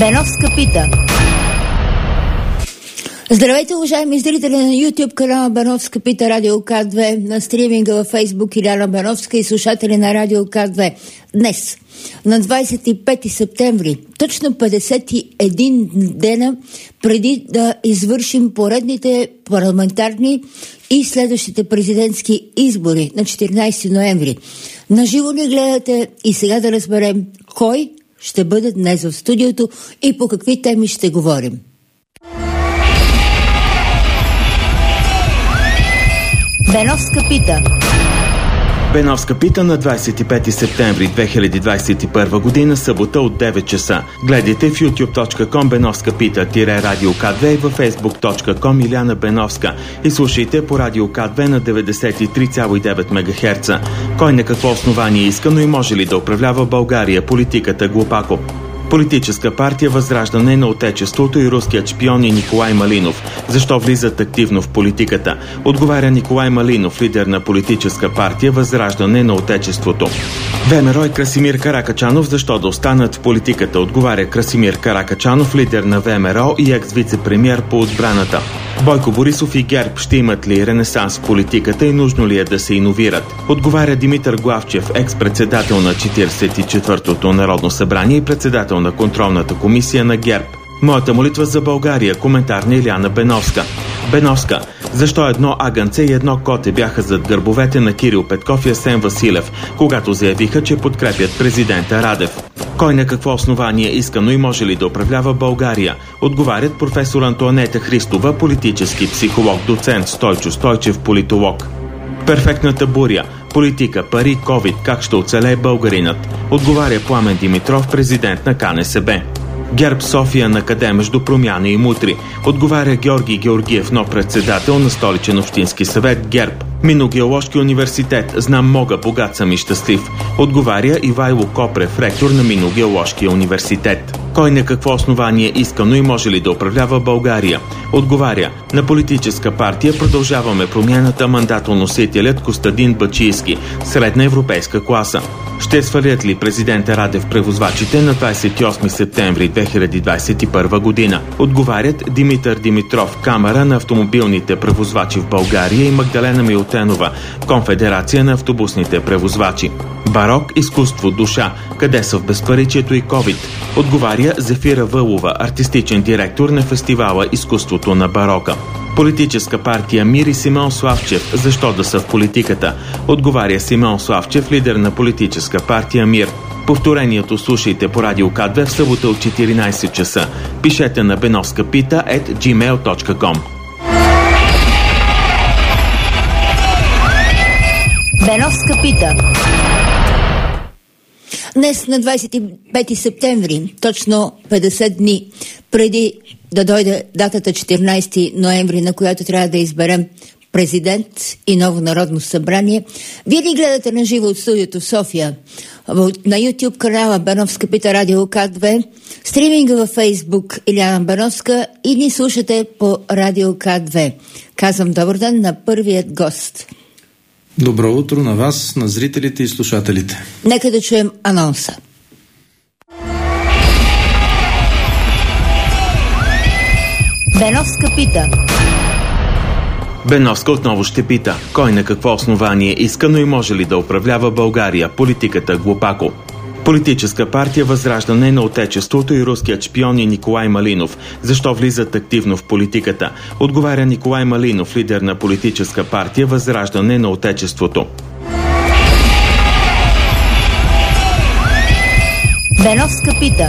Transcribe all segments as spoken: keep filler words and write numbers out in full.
Беновска пита. Здравейте, уважаеми зрители на YouTube канала Беновска пита, Радио К две, на стриминга във Facebook Иляна Беновска и слушатели на Радио К две. Днес, на двадесет и пети септември, точно петдесет и един дена преди да извършим поредните парламентарни и следващите президентски избори на четиринадесети ноември. Наживо ли гледате и сега да разберем кой ще бъде днес в студиото и по какви теми ще говорим. Беновска пита. Беновска пита на двадесет и пети септември две хиляди двадесет и първа година, събота от девет часа. Гледайте в ютуб точка ком Беновска пита Радио К две и във фейсбук точка ком Иляна Беновска и слушайте по Радио К две на деветдесет и три цяло и девет мегахерца. Кой на какво основание иска, но и може ли да управлява България? Политиката глупако. Политическа партия Възраждане на Отечеството и руският шпион е Николай Малинов. Защо влизат активно в политиката? Отговаря Николай Малинов, лидер на политическа партия Възраждане на Отечеството. ВМРО и Красимир Каракачанов защо да останат в политиката? Отговаря Красимир Каракачанов, лидер на ВМРО и екс-вице-премиер по отбраната. Бойко Борисов и ГЕРБ ще имат ли ренесанс в политиката и нужно ли е да се иновират? Отговаря Димитър Главчев, екс-председател на четиридесет и четвъртото Народно събрание и председател на контролната комисия на ГЕРБ. Моята молитва за България. Коментар на Иляна Беновска. Беновска. Защо едно агънце и едно коте бяха зад гърбовете на Кирил Петков и Асен Василев, когато заявиха, че подкрепят президента Радев? Кой на какво основание иска, но и може ли да управлява България? Отговарят професор Антоанета Христова, политически психолог, доцент, Стойчо Стойчев, политолог. Перфектната буря. Политика, пари, ковид, как ще оцелее българинът? Отговаря Пламен Димитров, президент на К Н С Б. ГЕРБ София на къде между промяна и мутри? Отговаря Георги Георгиев, нов председател на Столичен общински съвет ГЕРБ. Минно-геоложки университет. Знам мога, богат съм и щастлив. Отговаря Ивайло Копрев, ректор на Минно-геоложкия университет. Кой на какво основание иска, но и може ли да управлява България? Отговаря на политическа партия Продължаваме промяната, мандатоносителят Костадин Бачийски, средна европейска класа. Ще свалят ли президента Радев превозвачите на двадесет и осми септември две хиляди двадесет и първа година? Отговарят Димитър Димитров, Камара на автомобилните превозвачи в България и Магдалена Милтенова, Конфедерация на автобусните превозвачи. Барок, изкуство, душа. Къде са в безпаричието и ковид? Отговаря Зефира Вълова, артистичен директор на фестивала Изкуството на барока. Политическа партия Мир и Симеон Славчев. Защо да са в политиката? Отговаря Симеон Славчев, лидер на политическа партия Мир. Повторението слушайте по Радио К две в събота от четиринадесет часа. Пишете на беновска пита ет джимейл точка ком. Беновска пита. Днес на двадесет и пети септември, точно петдесет дни преди да дойде датата четиринадесети ноември, на която трябва да изберем президент и ново народно събрание, вие ни гледате на живо от студиото в София, на YouTube канала Беновска пита Радио К две, стриминга във Facebook Иляна Беновска и ни слушате по Радио К две. Казвам добър ден на първият гост. Добро утро на вас, на зрителите и слушателите. Нека да чуем анонса. Беновска пита. Беновска отново ще пита. Кой на какво основание иска, но и може ли да управлява България? Политиката глупако. Политическа партия Възраждане на Отечеството и руският шпион е Николай Малинов. Защо влизат активно в политиката? Отговаря Николай Малинов, лидер на политическа партия Възраждане на Отечеството. Беновска пита.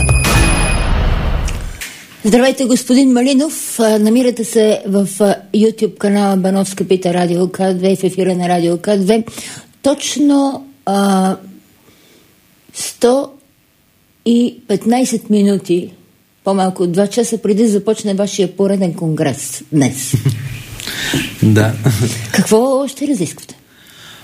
Здравейте, господин Малинов. Намирате се в YouTube канала Беновска пита Радио К две в ефира на Радио К две. Точно а, сто и петнадесет минути, по-малко от два часа преди да започне вашия пореден конгрес днес. Да. Какво ще разисквате?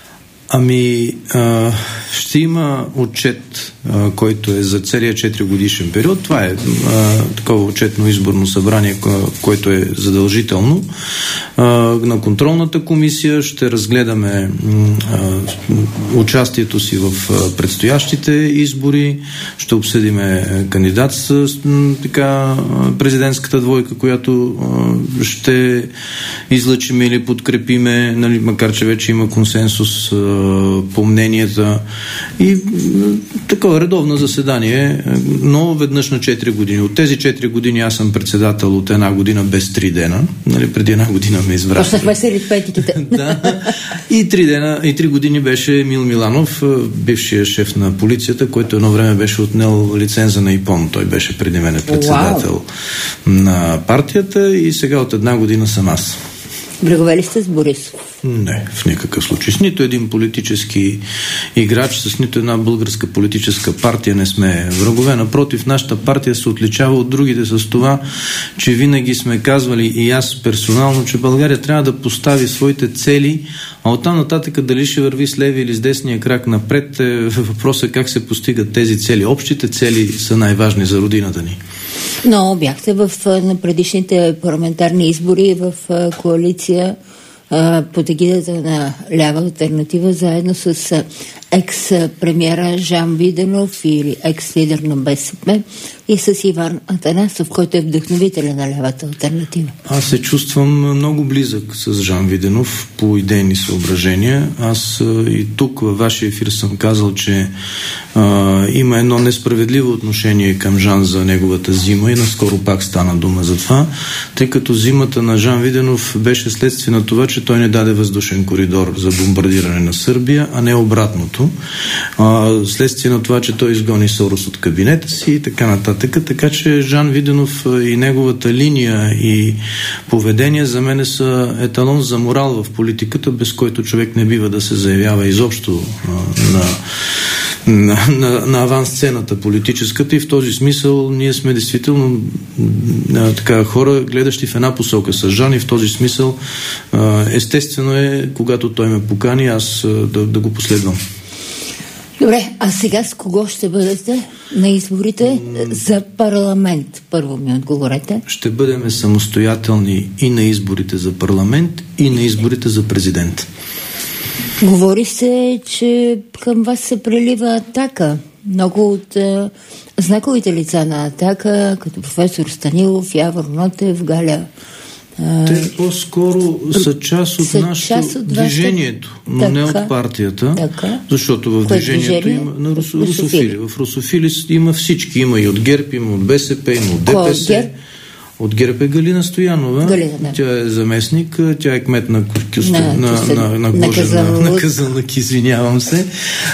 Ами, а, ще има отчет, а, който е за целия четири годишен период. Това е а, такова отчетно изборно събрание, което е задължително. А, на контролната комисия ще разгледаме а, участието си в а, предстоящите избори, ще обсъдиме кандидат с така президентската двойка, която а, ще излъчиме или подкрепиме, нали, макар че вече има консенсус а, по мненията и такова редовно заседание, но веднъж на четири години. От тези четири години аз съм председател от една година без три дена. Нали, преди една година ме избрах. Почнахме се аритметиките. Да. И три дена, и три години беше Емил Миланов, бившия шеф на полицията, който едно време беше отнел лиценза на ИПОН. Той беше преди мене председател wow. на партията и сега от една година съм аз. Врагове сте с Борисов? Не, в никакъв случай. С нито един политически играч, с нито една българска политическа партия не сме врагове. Напротив, нашата партия се отличава от другите с това, че винаги сме казвали и аз персонално, че България трябва да постави своите цели, а оттам нататък дали ще върви с леви или с десния крак напред, е въпросът е как се постигат тези цели. Общите цели са най-важни за родината ни. Но бяхте в, на предишните парламентарни избори в коалиция под егидата на Лява алтернатива, заедно с екс-премиера Жан Виденов или екс-лидер на БСП и с Иван Атанасов, който е вдъхновителен на Лявата алтернатива. Аз се чувствам много близък с Жан Виденов по идейни съображения. Аз и тук във вашия ефир съм казал, че а, има едно несправедливо отношение към Жан за неговата зима и наскоро пак стана дума за това, тъй като зимата на Жан Виденов беше следствие на това, че той не даде въздушен коридор за бомбардиране на Сърбия, а не обратното. А, следствие на това, че той изгони Сорос от кабинета си и така нататък. Така че Жан Виденов и неговата линия и поведение за мен са еталон за морал в политиката, без който човек не бива да се заявява изобщо а, на на, на, на авансцената политическата и в този смисъл ние сме действително а, така, хора, гледащи в една посока с Жан и в този смисъл а, естествено е, когато той ме покани, аз а, да, да го последвам. Добре, а сега с кого ще бъдете на изборите mm. за парламент? Първо ми отговорете. Ще бъдем самостоятелни и на изборите за парламент, и на изборите за президент. Говори се, че към вас се прелива Атака. Много от е, знаковите лица на Атака, като професор Станилов, Явор Нотев, Галя. Е, Те по-скоро са част от нашето част от движението, но така, не от партията, така, защото в движението движение? има на рус, русофили. В русофили има всички. Има и от ГЕРБ, има от БСП, има от ДПС. От ГЕРБ е Галина Стоянова. Галина, да. Тя е заместник, тя е кмет на, Кюсто, на, на, на, на Кожен, на Казанлък, извинявам се.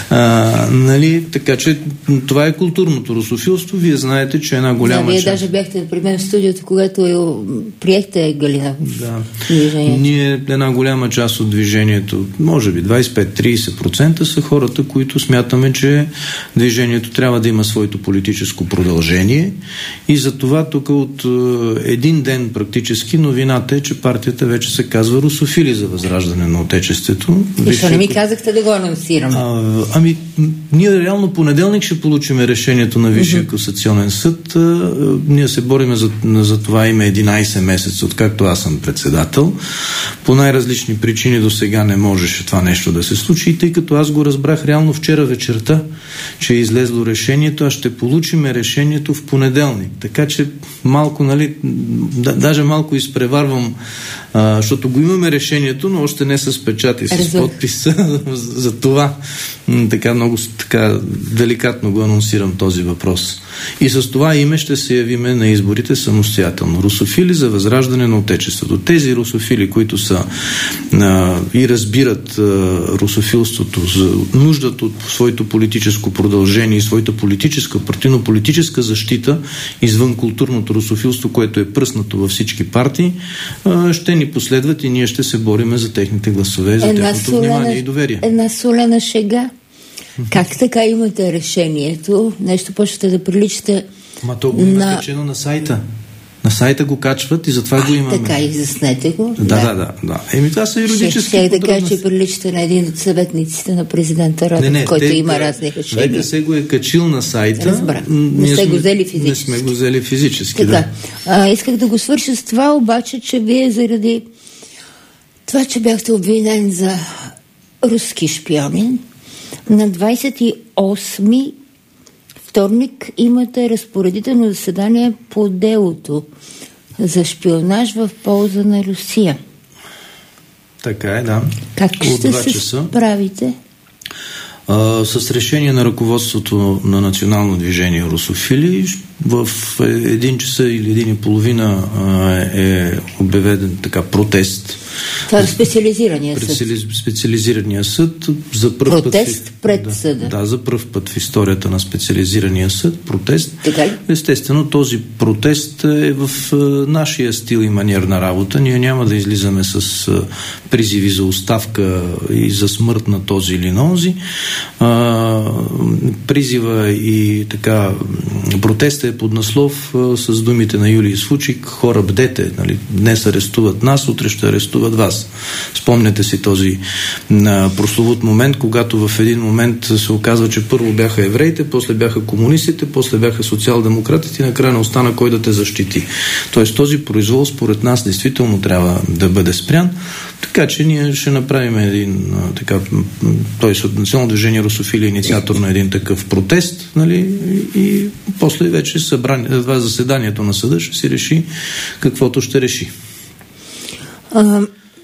А, нали, така че това е културното русофилство. Вие знаете, че една голяма да, вие част... даже бяхте при мен в студиото, когато приехте Галина в да. движението. Ние, една голяма част от движението, може би двайсет и пет до трийсет процента са хората, които смятаме, че движението трябва да има своето политическо продължение и за това тук от един ден практически новината е, че партията вече се казва Русофили за възраждане на Отечеството. И що не ми казахте да го анонсираме? А, ами, ние реално понеделник ще получим решението на Висшия mm-hmm. касационен съд. А, ние се бориме за, за това име единайсет месеца, откакто аз съм председател. По най-различни причини до сега не можеше това нещо да се случи. И тъй като аз го разбрах реално вчера вечерта, че е излезло решението, а ще получим решението в понеделник. Така че малко, нали, да, даже малко изпреварвам, а, защото го имаме решението, но още не с печат и с Резулт. подписа. За това м- така много така деликатно го анонсирам този въпрос. И с това име ще се явиме на изборите самостоятелно. Русофили за възраждане на Отечеството. Тези русофили, които са а, и разбират а, русофилството, за нуждата от своето политическо продължение и своята политическа, партийно-политическа защита извън културното русофилство, което е пръснато във всички партии, а, ще ни последват и ние ще се бориме за техните гласове, за една техното солена, внимание и доверие. Една солена шега. Как така имате решението? Нещо почвате да приличате Ма то го има на... скачено на сайта. На сайта го качват и затова а, го имаме. Така, изяснете го. Да, да, да. да. Еми, това са юридически ще, ще да кажа, че приличате на един от съветниците на президента Радев, не, не, който те, има разни решения. ВКС го е качил на сайта. Разбрах. Не сте го взели физически. Не сме го взели физически, така, да. А, исках да го свърша с това, обаче, че вие заради това, че бяхте обвинен за руски шпионин, на двадесет и осми вторник имате разпоредително заседание по делото за шпионаж в полза на Русия. Така е, да. Как ще се справите? А, с решение на ръководството на Национално движение Русофили в един часа или един и половина а, е обявен така протест. Това е специализирания съд. Специализирания съд за пръв протест път в, пред да, съда. Да, за пръв път в историята на специализирания съд. Протест. Така ли? Естествено, този протест е в а, нашия стил и маниер на работа. Ние няма да излизаме с а, призиви за оставка и за смърт на този или на онзи. А, призива и така протеста е под наслов а, с думите на Юлий Случик: хора, бдете, нали? Днес арестуват нас, утре ще арестуват вас. Спомняте си този а, прословут момент, когато в един момент се оказва, че първо бяха евреите, после бяха комунистите, после бяха социал-демократите и накрая не остана кой да те защити. Тоест този произвол според нас действително трябва да бъде спрян, така че ние ще направим един а, така, т.е. от Национално движение Русофили е инициатор на един такъв протест, нали, и, и после вече събрание, това заседанието на съда ще си реши каквото ще реши. А,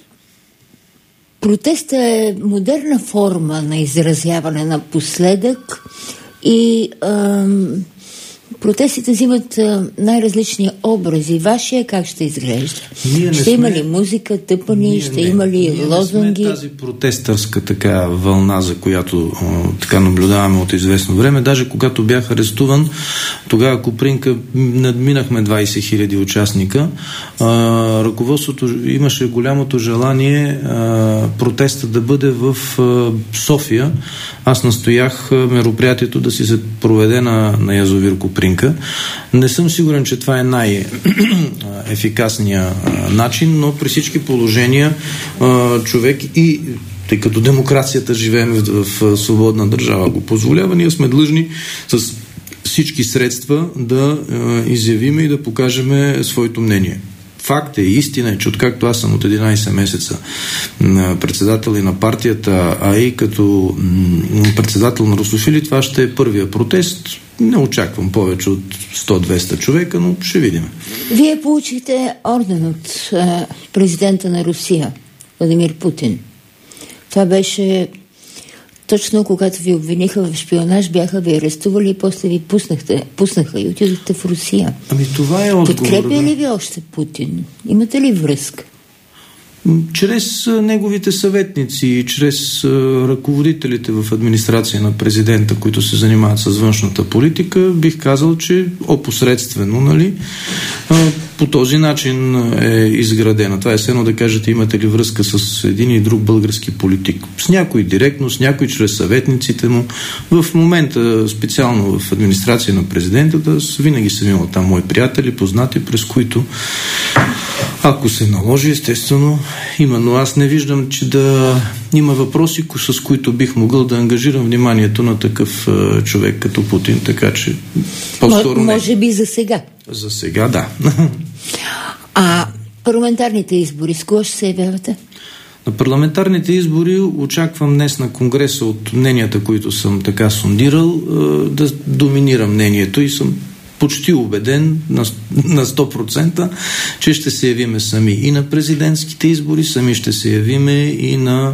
протестът е модерна форма на изразяване напоследък и а, протестите взимат а, най-различни образи. Вашия как ще изглежда? Ще сме... има ли музика, тъпани, ние ще не. има ли ние лозунги? Не сме тази протестърска така вълна, за която а, така наблюдаваме от известно време. Даже когато бях арестуван, тогава Копринка надминахме двадесет хиляди участника. А, ръководството имаше голямото желание а, протестът да бъде в а, София. Аз настоях а, мероприятието да си се проведе на, на язовир Копринка. Не съм сигурен, че това е най-ефикасният начин, но при всички положения а, човек и тъй като демокрацията живеем в, в свободна държава го позволява, ние сме длъжни с всички средства да а, изявиме и да покажем своето мнение. Факт е, истина е, че откакто аз съм от единадесет месеца председател и на партията, а и като м- председател на Русофили, това ще е първия протест. Не очаквам повече от сто-двеста човека, но ще видим. Вие получихте орден от а, президента на Русия, Владимир Путин. Това беше точно когато ви обвиниха в шпионаж, бяха ви арестували и после ви пуснахте, пуснаха и отидохте в Русия. Ами това е отговор. Подкрепя ли ви още Путин? Имате ли връзка? Чрез неговите съветници, чрез ръководителите в администрация на президента, които се занимават с външната политика, бих казал, че опосредствено, нали, по този начин е изградена. Това е едно да кажете, имате ли връзка с един и друг български политик. С някой директно, с някой чрез съветниците му. В момента, специално в администрация на президента, да, винаги съм имал там мои приятели, познати, през които ако се наложи, естествено, има, но аз не виждам, че да има въпроси, с които бих могъл да ангажирам вниманието на такъв е, човек като Путин, така че по-скоро не. Може би за сега. За сега, да. А парламентарните избори, с кого ще се явявате? На парламентарните избори очаквам днес на Конгреса от мненията, които съм така сондирал, е, да доминира мнението и съм почти убеден на, на сто процента, че ще се явиме сами и на президентските избори, сами ще се явиме и на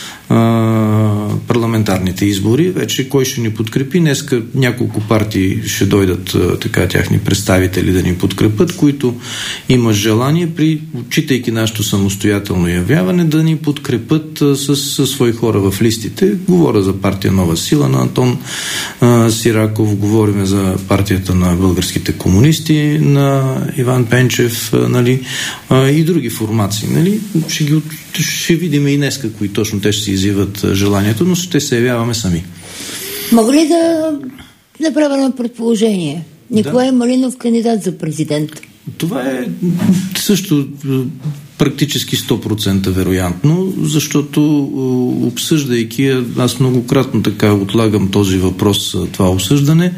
а, парламентарните избори. Вече кой ще ни подкрепи? Днеска няколко партии ще дойдат а, така тяхни представители да ни подкрепят, които имат желание, при отчитайки нашето самостоятелно явяване, да ни подкрепят а, с, с свои хора в листите. Говоря за партия Нова сила на Антон а, Сираков, говорим за партията на българските комунисти на Иван Пенчев, а, нали, а, и други формации. Нали. Ще, ги, ще видим и днеска, кои точно те ще си изяват желанието, но ще се явяваме сами. Мога ли да направя на предположение? Николай да. Малинов кандидат за президент. Това е също практически сто процента вероятно, защото обсъждайки, аз многократно така отлагам този въпрос, това обсъждане,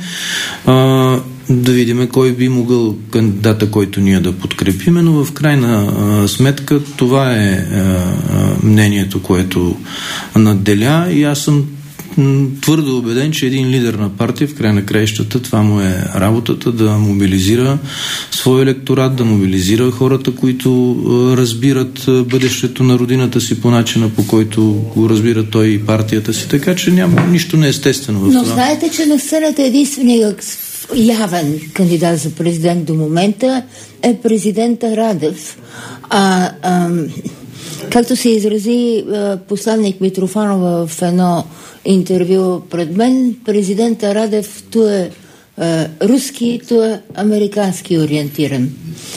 а, да видим кой би могъл кандидата, който ние да подкрепиме, но в крайна а, сметка това е а, мнението, което надделя, и аз съм твърдо убеден, че един лидер на партия в край на краищата, това му е работата, да мобилизира свой електорат, да мобилизира хората, които разбират бъдещето на родината си по начина, по който го разбира той и партията си. Така че няма нищо неестествено в това. Но знаете, че на сцената единствения явен кандидат за президент до момента е президента Радев. А, а както се изрази посланник Митрофанова в едно интервю пред мен, президента Радев то е, е руски, то е американски ориентиран.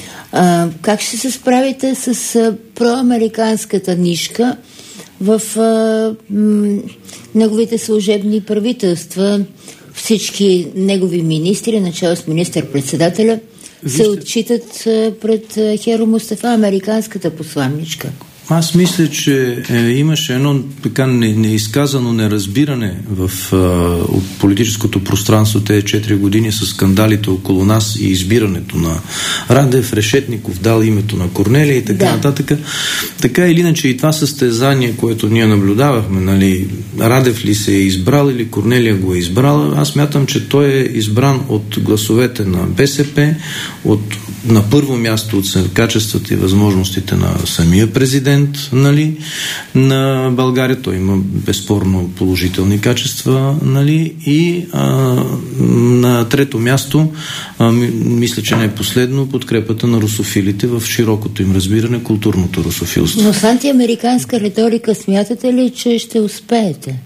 А, как ще се справите с а, проамериканската нишка в а, м, неговите служебни правителства? Всички негови министри, начало с министър-председателя, се отчитат а, пред а, Херо Мустафа, американската посланничка. Аз мисля, че е, имаше едно така не, неизказано неразбиране в а, от политическото пространство тези четири години с скандалите около нас и избирането на Радев, Решетников дал името на Корнелия и така да. нататък. Така или иначе и това състезание, което ние наблюдавахме, нали, Радев ли се е избрал или Корнелия го е избрала, аз мятам, че той е избран от гласовете на БСП, от, на първо място от качествата и възможностите на самия президент, нали, на България. Той има безспорно положителни качества, нали, и а, на трето място, а, мисля, че не е последно, подкрепата на русофилите в широкото им разбиране, културното русофилство. Но с антиамериканска риторика смятате ли, че ще успеете?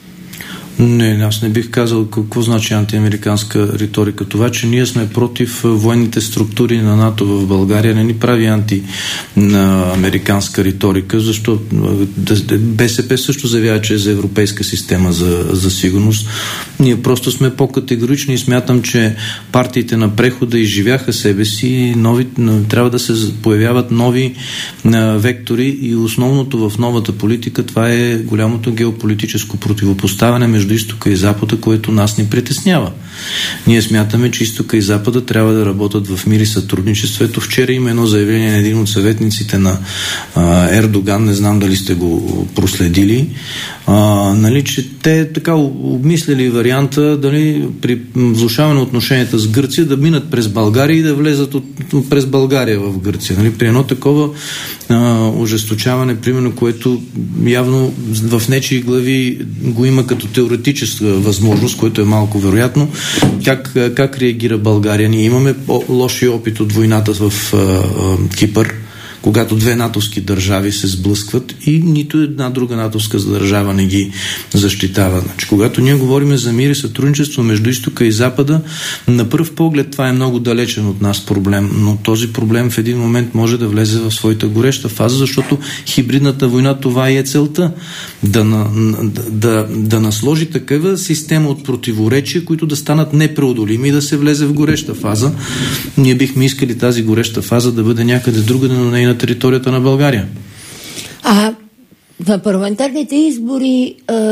Не, аз не бих казал какво значи антиамериканска риторика. Това, че ние сме против военните структури на НАТО в България, не ни прави антиамериканска риторика, защото БСП също заявява, че е за европейска система за, за сигурност. Ние просто сме по-категорични и смятам, че партиите на прехода изживяха себе си и нови, трябва да се появяват нови а, вектори, и основното в новата политика, това е голямото геополитическо противопоставяне между изтока и запада, което нас ни притеснява. Ние смятаме, че изтока и запада трябва да работят в мир и сътрудничество. Ето вчера има едно заявление на един от съветниците на а, Ердоган, не знам дали сте го проследили, а, нали, че те така обмисляли варианта дали при влошаване на отношенията с Гърция да минат през България и да влезат от, през България в Гърция. Нали, при едно такова а, ожесточаване, примерно, което явно в нечии глави го има като теоретическа възможност, което е малко вероятно. Как, как реагира България? Ние имаме лоши опит от войната в а, а, Кипър, когато две натовски държави се сблъскват и нито една друга натовска държава не ги защитава. Значи, когато ние говорим за мир и сътрудничество между изтока и запада, на пръв поглед това е много далечен от нас проблем, но този проблем в един момент може да влезе в своята гореща фаза, защото хибридната война, това и е целта. Да, да, да, да насложи такава система от противоречия, които да станат непреодолими и да се влезе в гореща фаза. Ние бихме искали тази гореща фаза да бъде някъде другаде, но не и на територията на България. А на парламентарните избори, а,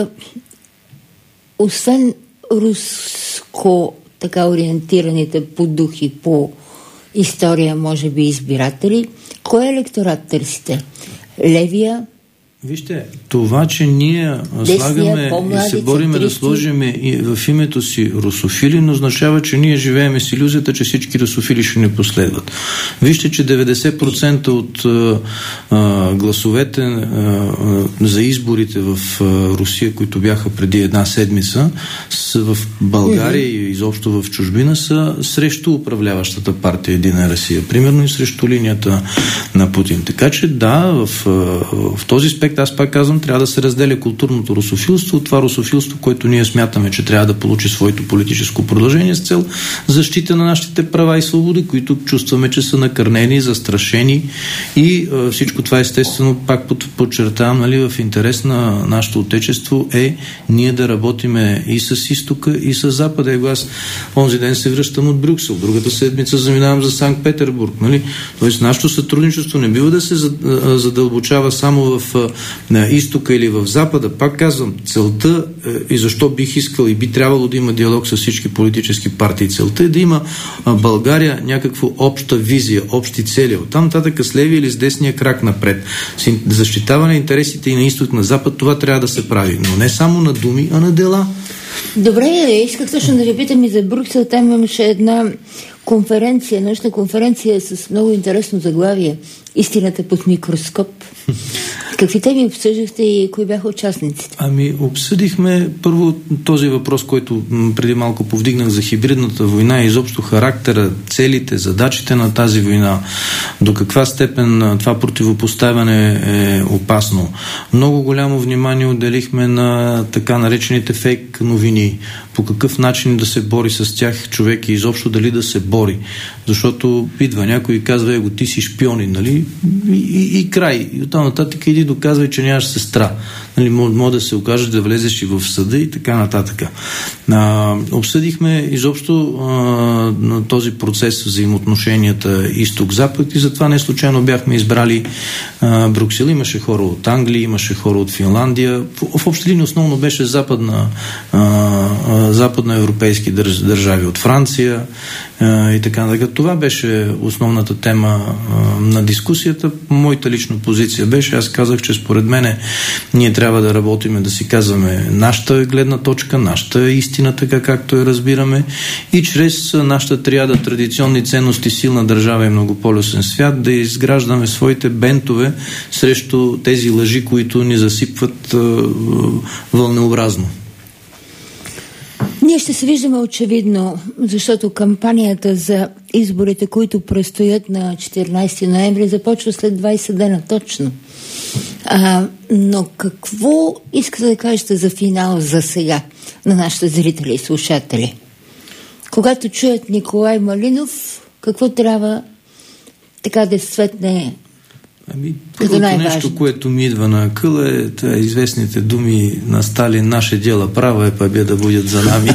освен руско така ориентираните по дух и по история, може би, избиратели, кой електорат търсите? Левия? Вижте, това, че ние слагаме и се бориме да сложим и в името си русофили, не означава, че ние живеем с илюзията, че всички русофили ще ни последват. Вижте, че деветдесет процента от а, а, гласовете а, за изборите в а, Русия, които бяха преди една седмица, са в България mm-hmm. и изобщо в чужбина, са срещу управляващата партия Единна Русия. Примерно и срещу линията на Путин. Така че да, в, в този спектър аспект, аз пак казвам, трябва да се разделя културното русофилство от това русофилство, което ние смятаме, че трябва да получи своето политическо продължение с цел защита на нашите права и свободи, които чувстваме, че са накърнени, застрашени и а, всичко това естествено, пак подчертавам, нали, в интерес на нашето отечество е ние да работиме и с изтока, и с запада. Его аз онзи ден се връщам от Брюксел, другата седмица заминавам за Санкт-Петербург. Нали? Тоест, нашето сътрудничество не бива да се задълбочава само в на изтока или в запада. Пак казвам, целта и защо бих искал и би трябвало да има диалог с всички политически партии. Целта е да има България някаква обща визия, общи цели. Оттам нататък с левия или с десния крак напред. Защитаване на интересите и на изток, на запад, това трябва да се прави. Но не само на думи, а на дела. Добре, исках точно да ви питам и за Брюксел. Там имаше една конференция, научна конференция с много интересно заглавие. Истината под микроскоп. Какви теми обсъждахте и кои бяха участниците? Ами, обсъдихме първо този въпрос, който преди малко повдигнах за хибридната война и изобщо характера, целите, задачите на тази война, до каква степен това противопоставяне е опасно. Много голямо внимание отделихме на така наречените фейк новини, по какъв начин да се бори с тях човек и изобщо дали да се бори. Защото идва някой и казва, его, ти си шпионин, нали? И, и, и край. И оттам нататък иди доказвай, че нямаш сестра. Нали? Може да се окажеш да влезеш и в съда и така нататък. А, обсъдихме изобщо а, на този процес взаимоотношенията изток-запад и затова не случайно бяхме избрали а, Брюксел. Имаше хора от Англия, имаше хора от Финландия. В, в общи линии основно беше западна а, западноевропейски държ, държави от Франция а, и така нататък. Това беше основната тема а, на дискусията. Моята лична позиция беше, аз казах, че според мене ние трябва да работим, да си казваме нашата гледна точка, нашата истина, така както я разбираме, и чрез нашата триада традиционни ценности, силна държава и многополюсен свят да изграждаме своите бентове срещу тези лъжи, които ни засипват а, вълнообразно. Ние ще се виждаме очевидно, защото кампанията за изборите, които предстоят на четиринайсети ноември, започва след двайсет дена точно. А, но какво искате да кажете за финал за сега на нашите зрители и слушатели? Когато чуят Николай Малинов, какво трябва така да светне? Ами, първото нещо, което ми идва на акъла е тъй, известните думи на Сталин: наше дело право е победа будет за нами.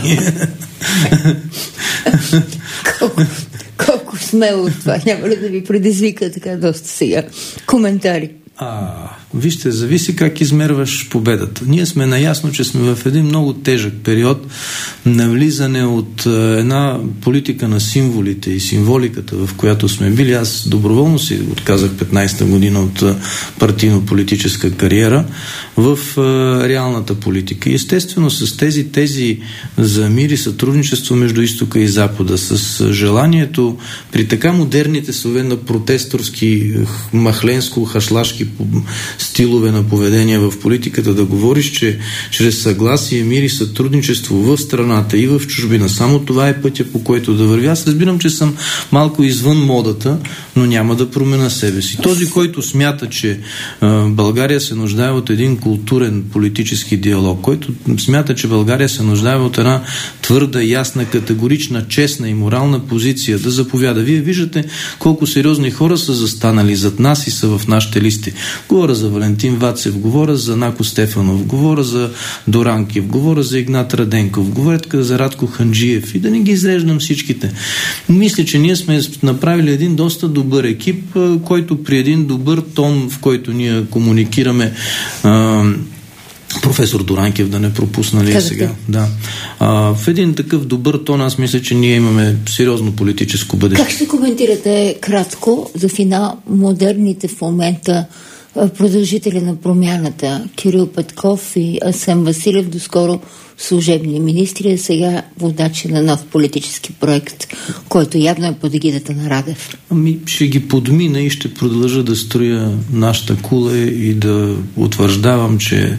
колко, колко смело това. Няма ли да ви предизвика така доста сега коментари? А, вижте, зависи как измерваш победата. Ние сме наясно, че сме в един много тежък период на влизане от една политика на символите и символиката, в която сме били. Аз доброволно си отказах петнайсета година от партийно-политическа кариера в реалната политика. И естествено с тези тези за мир и сътрудничество между изтока и запада, с желанието при така модерните слове на протесторски, махленско-хашлашки стилове на поведение в политиката, да говориш, че чрез съгласие, мир и сътрудничество в страната и в чужбина, само това е пътя, по който да вървя. Аз разбирам, че съм малко извън модата, но няма да променя себе си. Този, който смята, че а, България се нуждае от един културен политически диалог, който смята, че България се нуждае от една твърда, ясна, категорична, честна и морална позиция, да заповяда. Вие виждате колко сериозни хора са застанали зад нас и са в нашите листи. Говоря за Валентин Вацев, говоря за Нако Стефанов, говоря за Доранкев, говоря за Игнат Раденков, говоря за Радко Ханджиев и да не ги изреждам всичките. Мисля, че ние сме направили един доста добър екип, който при един добър тон, в който ние комуникираме, а, професор Доранкев да не пропусна ли сега. Да. А, в един такъв добър тон аз мисля, че ние имаме сериозно политическо бъдеще. Как ще коментирате кратко за финал модерните в момента продължители на промяната Кирил Петков и Асен Василев, доскоро служебни министри, а сега водачи на нов политически проект, който явно е под егидата на Радев? Ами ще ги подмина и ще продължа да строя нашата кула и да утвърждавам, че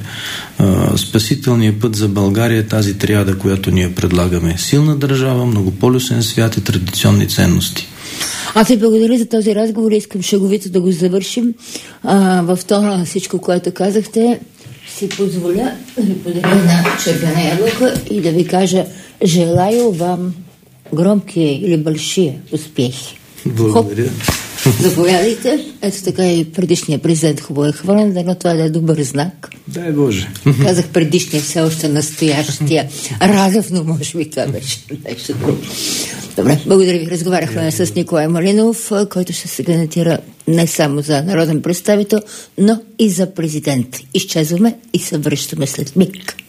а, спасителният път за България е тази триада, която ние предлагаме. Силна държава, многополюсен свят и традиционни ценности. Аз ви благодаря за този разговор. Искам шеговито да го завършим. А, в тона на всичко, което казахте, си позволя да ви подаря една червена ябълка и да ви кажа: желаю вам громкие или большие успехи. Благодаря. Хоп, заповядайте. Ето така и предишният президент хубаво е хвален, но това да е добър знак. Дай Боже. Казах предишния, все още настоящия. Радев, но може би това беше нещо друго. Добре, благодаря ви. Разговаряхме с Николай Малинов, който ще се кандидатира не само за народен представител, но и за президент. Изчезваме и се връщаме след миг.